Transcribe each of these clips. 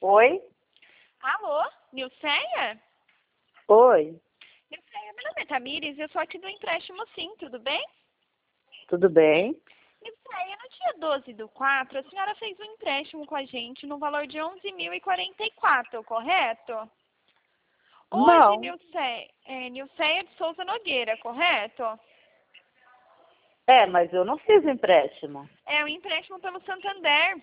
Oi? Alô, Nilceia? Oi, Nilceia, meu nome é Tamires e eu sou aqui do empréstimo Sim, tudo bem? tudo bem? Nilceia, no dia 12/4, a senhora fez um empréstimo com a gente no valor de 11.044, correto? Hoje, Não. Nilceia de Souza Nogueira, correto? É, mas eu não fiz empréstimo. É um empréstimo pelo Santander.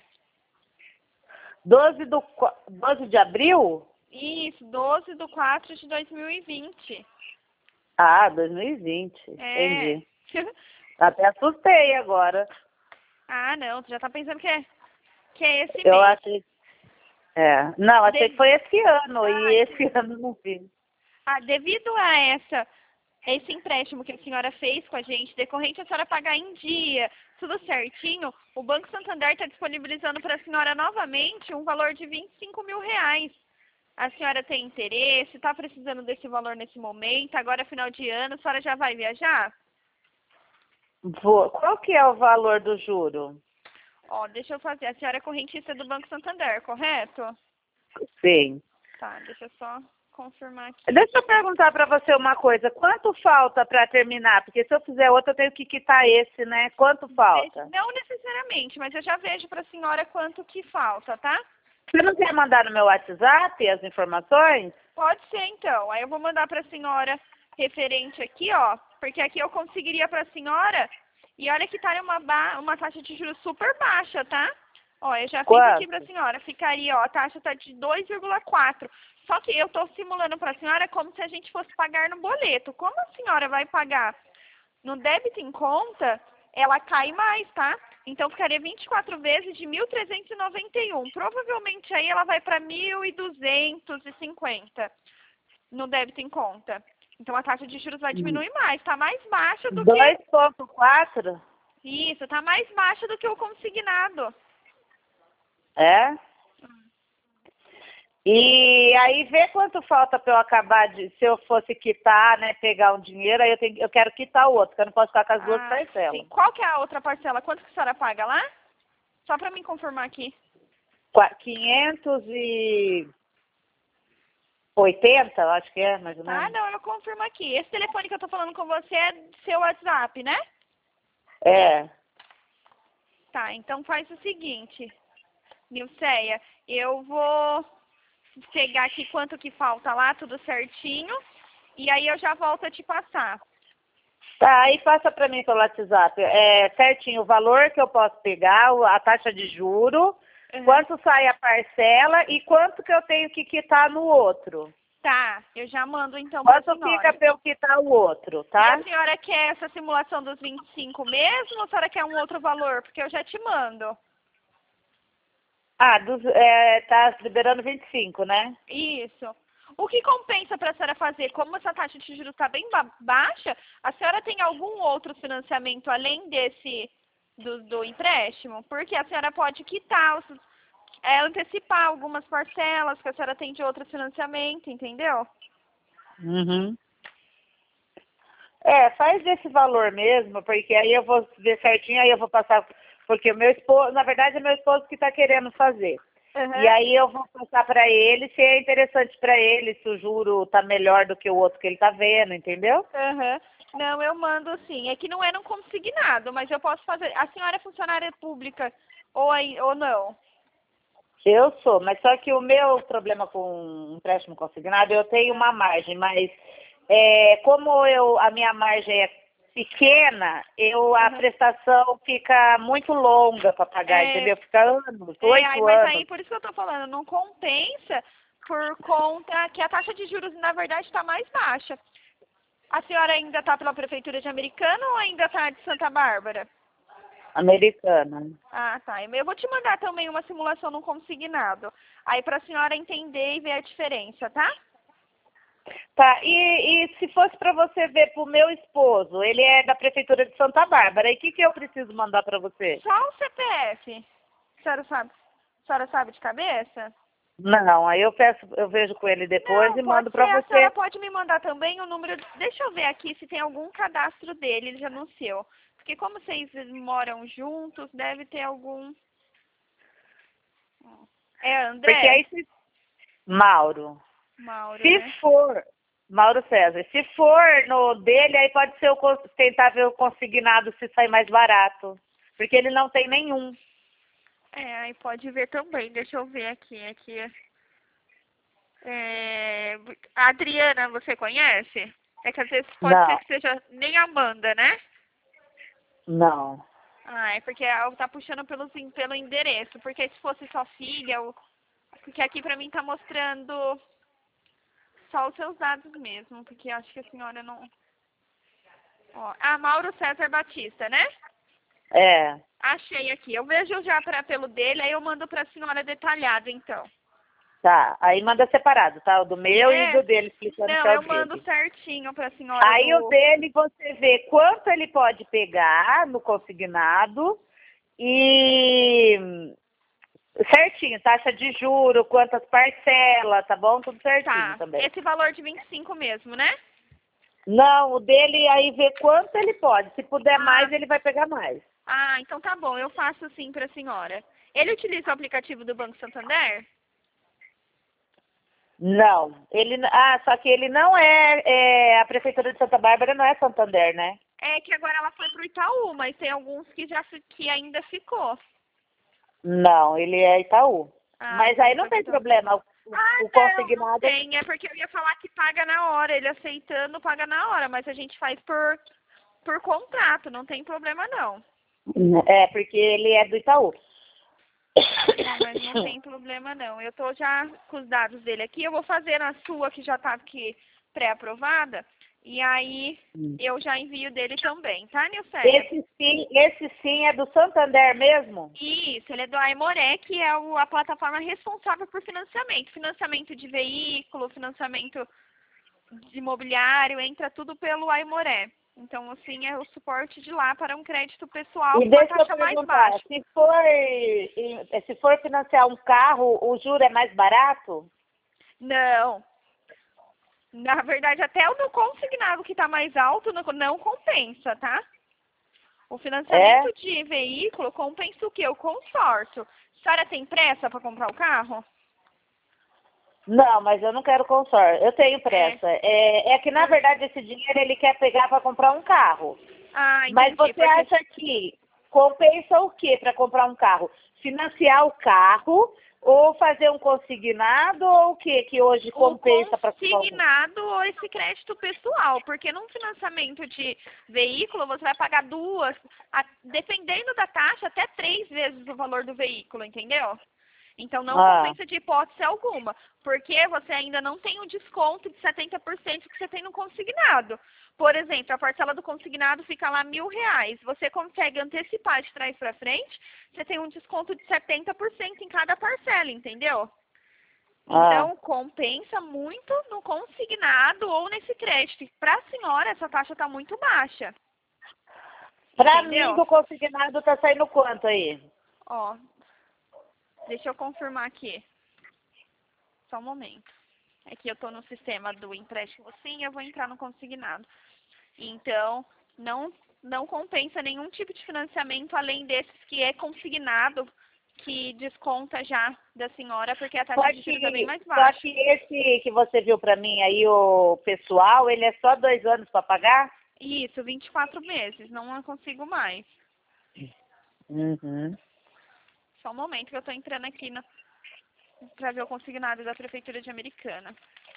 12 de abril? Isso, 12/4 de 2020. Ah, 2020. É. Entendi. Até assustei agora. Ah, não, você já tá pensando que é esse Eu mês. achei. É. Não, achei que De- foi esse ano. E Ah, esse ano não fiz. devido a esse empréstimo que a senhora fez com a gente, decorrente a senhora pagar em dia, tudo certinho, o Banco Santander está disponibilizando para a senhora novamente um valor de R$ 25.000. A senhora tem interesse? Está precisando desse valor nesse momento? Agora, final de ano, a senhora já vai viajar? Qual que é o valor do juro? Ó, deixa eu fazer. A senhora é correntista do Banco Santander, correto? Sim. Tá, deixa eu só confirmar aqui. Deixa eu perguntar para você uma coisa. Quanto falta para terminar? Porque se eu fizer outro, eu tenho que quitar esse, né? Quanto falta? Não necessariamente, mas eu já vejo para a senhora quanto que falta, tá? Você não quer mandar no meu WhatsApp as informações? Pode ser, então. Aí eu vou mandar para a senhora referente aqui, ó. Porque aqui eu conseguiria para a senhora. E olha que tá uma taxa de juros super baixa, tá? Ó, eu já fiz aqui para a Quanto? senhora. Ficaria, ó, a taxa tá de 2,4. Só que eu tô simulando para a senhora como se a gente fosse pagar no boleto. Como a senhora vai pagar no débito em conta, ela cai mais, tá? Então ficaria 24 vezes de 1.391. Provavelmente aí ela vai para 1.250 no débito em conta. Então a taxa de juros vai diminuir mais, tá mais baixa do que 2,4? isso, tá mais baixa do que o consignado. É? E aí vê quanto falta para eu acabar de, se eu fosse quitar, né, pegar um dinheiro, aí eu quero quitar o outro, porque eu não posso ficar com as duas Ah, sim. parcelas. Qual que é a outra parcela? Quanto que a senhora paga lá? Só para me confirmar aqui. 580, eu acho que é, mais ou Tá? menos. Não, eu confirmo aqui. Esse telefone que eu tô falando com você é do seu WhatsApp, né? É. Tá, então faz o seguinte, Nilceia, eu vou pegar aqui quanto que falta lá, tudo certinho, e aí eu já volto a te passar. Tá, aí passa para mim pelo WhatsApp. É certinho o valor que eu posso pegar, a taxa de juro, Uhum. quanto sai a parcela e quanto que eu tenho que quitar no outro. Tá, eu já mando então pra Quanto fica senhora. para eu quitar o outro, E a tá? senhora quer essa simulação dos 25 mesmo, ou a senhora quer um outro valor? Porque eu já te mando. Ah, tá liberando 25, né? Isso. O que compensa para a senhora fazer? Como essa taxa de juros está bem baixa, a senhora tem algum outro financiamento além desse do empréstimo? Porque a senhora pode quitar, antecipar algumas parcelas que a senhora tem de outro financiamento, entendeu? Uhum. É, faz desse valor mesmo, porque aí eu vou ver certinho, aí eu vou passar, porque o meu esposo, na verdade é meu esposo que está querendo fazer. E Aham, aí eu vou passar para ele se é interessante para ele, se o juro tá melhor do que o outro que ele tá vendo, entendeu? aham. Não, eu mando sim. É que não é um consignado, mas eu posso fazer. A senhora é funcionária pública ou não? Eu sou, mas só que o meu problema com empréstimo consignado, eu tenho uma margem, mas como a minha margem é pequena, a Aham. prestação fica muito longa para pagar, É, entendeu? Fica anos, 8 mas aí anos. por isso que eu tô falando, não compensa por conta que a taxa de juros, na verdade, está mais baixa. A senhora ainda está pela Prefeitura de Americana ou ainda está de Santa Bárbara? Americana. Ah, tá. Eu vou te mandar também uma simulação no consignado. Aí para a senhora entender e ver a diferença, tá? Tá, e se fosse para você ver pro meu esposo, ele é da Prefeitura de Santa Bárbara, e o que que eu preciso mandar para você? Só o CPF. A senhora sabe? A senhora sabe de cabeça? Não, aí eu vejo com ele depois Não, e pode mando ser. para A senhora você. pode me mandar também o número. Deixa eu ver aqui se tem algum cadastro dele já no seu. Porque como vocês moram juntos, deve ter algum. É André? Porque aí se... Mauro. Mauro, Se né? for... Mauro César. Se for no dele, aí pode ser tentar ver o consignado se sair mais barato. Porque ele não tem nenhum. É, aí pode ver também. Deixa eu ver aqui. A Adriana, você conhece? É que às vezes pode ser Não, que seja nem a Amanda, né? não. Ah, é porque ela tá puxando pelo endereço. Porque se fosse sua filha, porque aqui pra mim tá mostrando só os seus dados mesmo. Porque eu acho que a senhora não... Ó, Mauro César Batista, né? É, Achei aqui. Eu vejo já pelo dele, aí eu mando pra senhora detalhado, então. tá. Aí manda separado, tá? O do meu e do É, dele, explicando que não, é o eu mando dele. certinho pra senhora Aí o do... dele você vê quanto ele pode pegar no consignado e certinho, taxa de juro, quantas parcelas, tá bom? Tudo certinho Tá, também. esse valor de 25 mesmo, né? Não, o dele aí vê quanto ele pode. Se puder Ah, mais, ele vai pegar mais. então tá bom, eu faço sim pra senhora. Ele utiliza o aplicativo do Banco Santander? Não, só que ele não a Prefeitura de Santa Bárbara não é Santander, né? É que agora ela foi pro Itaú, mas tem alguns que ainda ficou. Não, ele é Itaú. Mas Então aí ele não foi pro tem Itaú. problema. O Não consignado. tem. É porque eu ia falar que paga na hora. Ele aceitando, paga na hora. Mas a gente faz por contrato. Não tem problema, não. É, porque ele é do Itaú. Não, mas não tem problema, não. Eu tô já com os dados dele aqui. Eu vou fazer na sua, que já tá aqui pré-aprovada. E aí eu já envio dele também, tá, Nilceia? Esse sim é do Santander mesmo? Isso, ele é do Aimoré, que é a plataforma responsável por financiamento. Financiamento de veículo, financiamento de imobiliário, entra tudo pelo Aimoré. Então, assim, é o suporte de lá para um crédito pessoal E com uma deixa eu taxa mais perguntar, baixa. se for financiar um carro, o juro é mais barato? Não. Na verdade, até o do consignado que está mais alto não compensa, tá? O É? financiamento de veículo compensa o quê? O consórcio. A senhora tem pressa para comprar o carro? Não, mas eu não quero consórcio. Eu tenho É. pressa. É que, na verdade, esse dinheiro ele quer pegar para comprar um carro. Mas Entendi. você Porque acha que compensa o quê para comprar um carro? Financiar o carro ou fazer um consignado ou o quê que hoje o compensa para comprar um carro? consignado ou esse crédito pessoal, porque num financiamento de veículo você vai pagar dependendo da taxa, até 3 vezes o valor do veículo, entendeu? Então não Ah, compensa de hipótese alguma, porque você ainda não tem o desconto de 70% que você tem no consignado. Por exemplo, a parcela do consignado fica lá R$ 1.000. Você consegue antecipar de trás para frente, você tem um desconto de 70% em cada parcela, entendeu? ah. Então, compensa muito no consignado ou nesse crédito. Para a senhora, essa taxa está muito baixa. Para mim, Entendeu? do consignado tá saindo quanto aí? Ó, deixa eu confirmar aqui. Só um momento. É que eu estou no sistema do empréstimo sim, eu vou entrar no consignado. Então, não compensa nenhum tipo de financiamento além desses que é consignado, que desconta já da senhora, porque a Só taxa de juros é bem que, mais só baixa. que esse que você viu para mim aí, o pessoal, ele é só 2 anos para pagar? Isso, 24 meses, não consigo mais. Uhum. Só um momento que eu estou entrando aqui para ver o consignado da Prefeitura de Americana.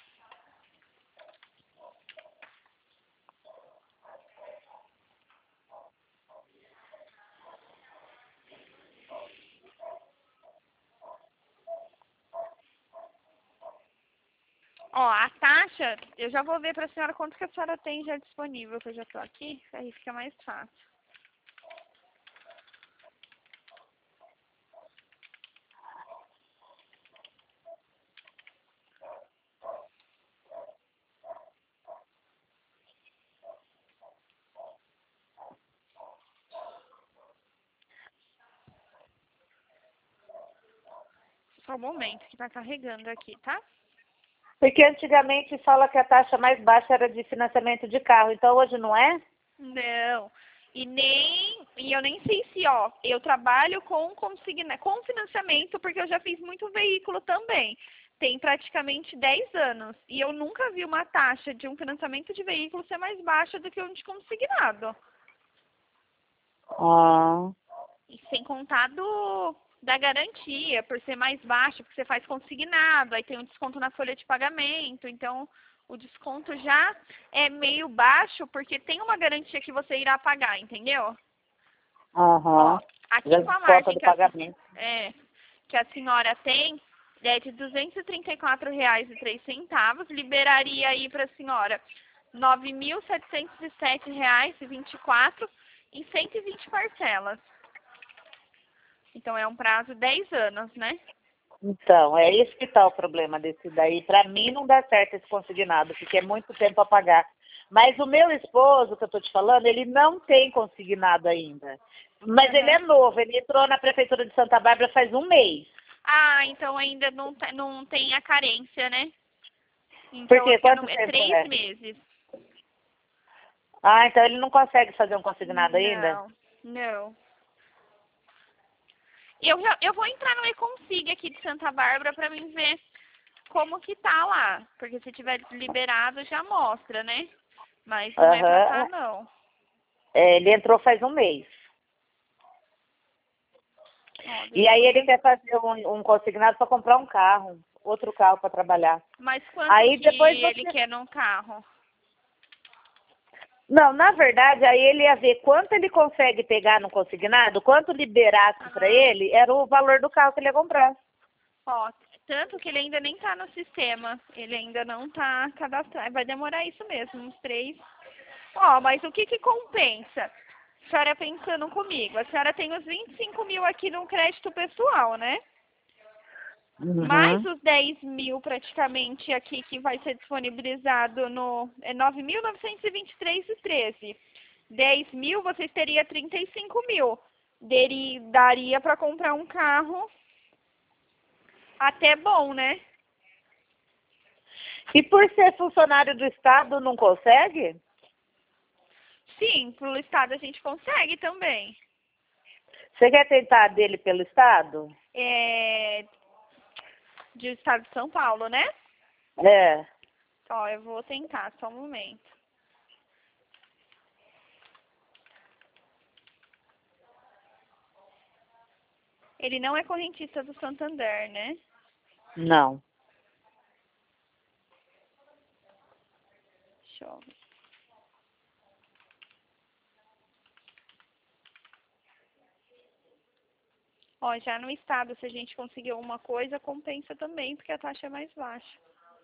Ó, a taxa, eu já vou ver para a senhora quanto que a senhora tem já disponível, que eu já estou aqui, aí fica mais fácil. Só um momento que está carregando aqui, tá? Porque antigamente fala que a taxa mais baixa era de financiamento de carro, então hoje não é? Não. E nem E eu nem sei se, ó, eu trabalho com financiamento, porque eu já fiz muito veículo também. Tem praticamente 10 anos. E eu nunca vi uma taxa de um financiamento de veículo ser mais baixa do que um de consignado. Ah, E sem contar da garantia, por ser mais baixa, porque você faz consignado, aí tem um desconto na folha de pagamento. Então, o desconto já é meio baixo, porque tem uma garantia que você irá pagar, entendeu? aham. Ó, aqui Já com a desconta margem do pagamento. que a senhora tem, é de R$ 234,03, liberaria aí para a senhora R$ 9.707,24 em 120 parcelas. Então, é um prazo de 10 anos, né? Então, é isso que tá o problema desse daí. Para mim não dá certo esse consignado, porque é muito tempo a pagar. Mas o meu esposo, que eu tô te falando, ele não tem consignado ainda. Mas ele é novo, ele entrou na prefeitura de Santa Bárbara faz um mês. Ah, então ainda não tem a carência, né? Por Então, quê? aqui Quanto é tempo 3 é? meses. Ah, então ele não consegue fazer um consignado ainda? Não, não. Eu vou entrar no eConsig aqui de Santa Bárbara para mim ver como que tá lá. Porque se tiver liberado já mostra, né? Mas não é pra tá, Aham. não. É, ele entrou faz um mês. Ó, E deixa eu aí ele ver. quer fazer um consignado para comprar um carro, outro carro para trabalhar. Mas quanto Aí que depois ele você... quer num carro? Não, na verdade, aí ele ia ver quanto ele consegue pegar no consignado, quanto liberasse para Ah, ele, era o valor do carro que ele ia comprar. ó, tanto que ele ainda nem tá no sistema. Ele ainda não tá cadastrado. Vai demorar isso mesmo, uns 3. Ó, mas o que que compensa? A senhora pensando comigo, a senhora tem os 25 mil aqui no crédito pessoal, né? Mais Uhum. os 10 mil praticamente aqui que vai ser disponibilizado no 9.923,13. 10 mil, vocês teriam 35 mil. Daria para comprar um carro até bom, né? E por ser funcionário do Estado, não consegue? Sim, pro estado a gente consegue também. Você quer tentar dele pelo Estado? É, de estado de São Paulo, né? É. Ó, eu vou tentar, só um momento. Ele não é correntista do Santander, né? Não. Deixa eu ver. Ó, já no estado, se a gente conseguir alguma coisa, compensa também, porque a taxa é mais baixa.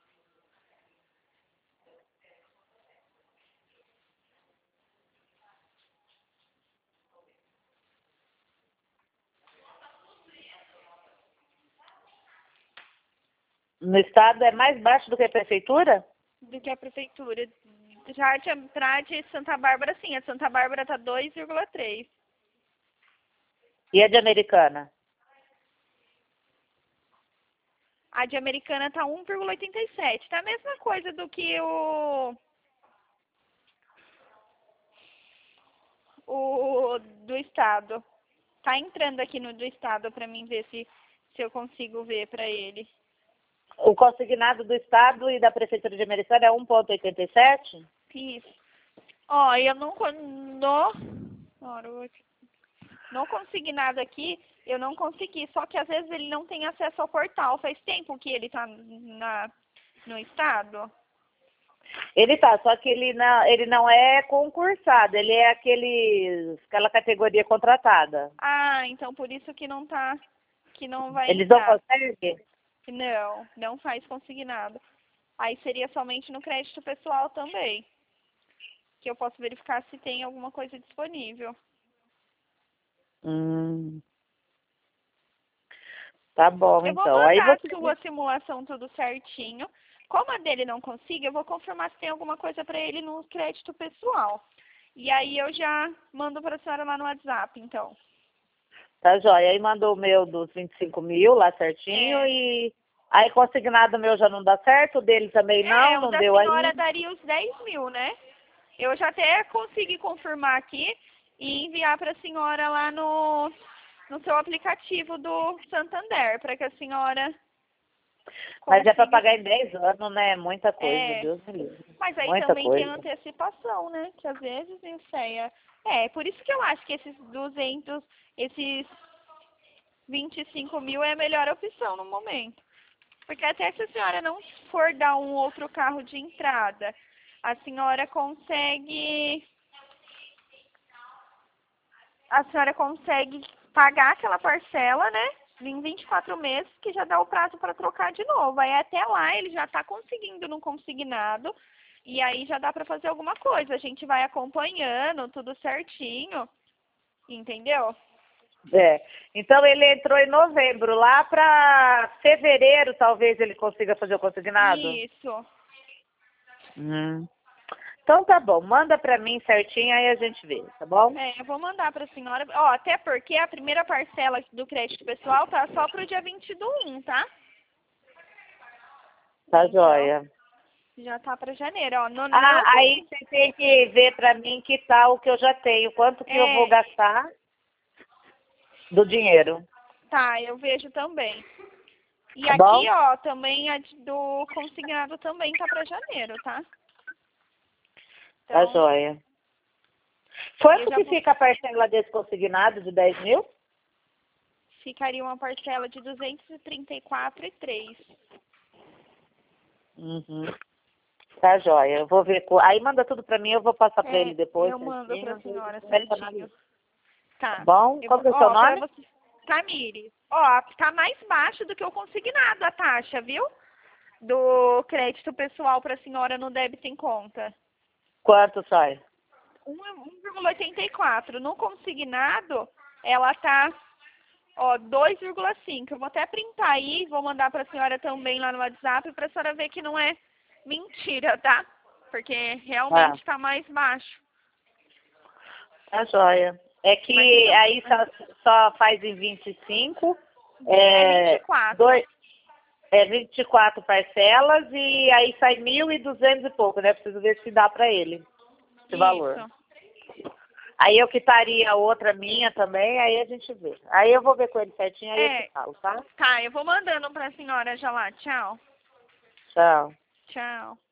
No Estado é mais baixo do que a prefeitura? Do que a prefeitura. Já de Santa Bárbara, sim. A Santa Bárbara tá 2,3. E a de Americana? A de Americana tá 1,87. Tá a mesma coisa do que o do estado. Tá entrando aqui no do estado pra mim ver se eu consigo ver pra ele. O consignado do Estado e da prefeitura de Americana é 1,87? Isso. Ó, eu não... No consignado aqui, eu não consegui. Só que às vezes ele não tem acesso ao portal. Faz tempo que ele tá no estado. Ele tá, só que ele não é concursado, ele é aquela categoria contratada. Ah, então por isso que não tá, que não vai Eles não entrar. conseguem? Não faz consignado. Aí seria somente no crédito pessoal também, que eu posso verificar se tem alguma coisa disponível. Hum, tá bom, Eu vou então. Aí mandar a você... sua simulação tudo certinho. Como a dele não consigo, eu vou confirmar se tem alguma coisa para ele no crédito pessoal. E aí eu já mando para a senhora lá no WhatsApp, então. Tá joia. Aí mandou o meu dos 25 mil lá certinho É, e... Aí consignado meu já não dá certo, o dele também o não da deu senhora aí. daria os 10 mil, né? Eu já até consegui confirmar aqui e enviar para a senhora lá no seu aplicativo do Santander, para que a senhora Mas é para consiga... pagar em 10 anos, né? Muita coisa, É, Deus me livre. mas aí Muita também tem coisa. antecipação, né? Que às vezes, não sei, por isso que eu acho que esses 25 mil é a melhor opção no momento. Porque até se a senhora não for dar um outro carro de entrada, a senhora consegue pagar aquela parcela, né? Em 24 meses, que já dá o prazo para trocar de novo. Aí até lá ele já está conseguindo no consignado, e aí já dá para fazer alguma coisa. A gente vai acompanhando tudo certinho, entendeu? É. Então ele entrou em novembro. Lá para fevereiro, talvez ele consiga fazer o consignado? Isso. Então tá bom. Manda para mim certinho, aí a gente vê, tá bom? Eu vou mandar para a senhora. Ó, até porque a primeira parcela do crédito pessoal tá só pro dia 20 do 1, tá? Tá Então, joia. já tá para janeiro, ó. Aí você tem que ver para mim que tal que eu já tenho. Quanto que eu vou gastar do dinheiro. Tá, eu vejo também. E Tá aqui, bom? ó, também a do consignado também tá para janeiro, tá? Tá Então, joia. Quanto que fica a parcela desse consignado de 10 mil? ficaria uma parcela de 234,03. Uhum. Tá joia. Eu vou ver. Aí manda tudo pra mim, eu vou passar pra ele depois. Eu mando pra senhora Certinho. certinho. Tá Tá. bom? Qual que é o seu Ó, pra nome? você... Tamires. Ó, tá mais baixo do que o consignado a taxa, viu? Do crédito pessoal pra senhora no débito em conta. Quanto sai? 1,84. No consignado, ela tá, ó, 2,5. Eu vou até printar aí, vou mandar pra senhora também lá no WhatsApp pra senhora ver que não é mentira, tá? Porque realmente tá mais baixo. Tá joia. É que Mas então, aí só faz em 25. é 24. 24 parcelas e aí sai 1.200 e pouco, né? Preciso ver se dá pra ele esse valor. Isso. Aí eu quitaria a outra minha também, aí a gente vê. Aí eu vou ver com ele certinho, aí eu te falo, tá? Tá, eu vou mandando pra senhora já lá. Tchau. Tchau. Tchau.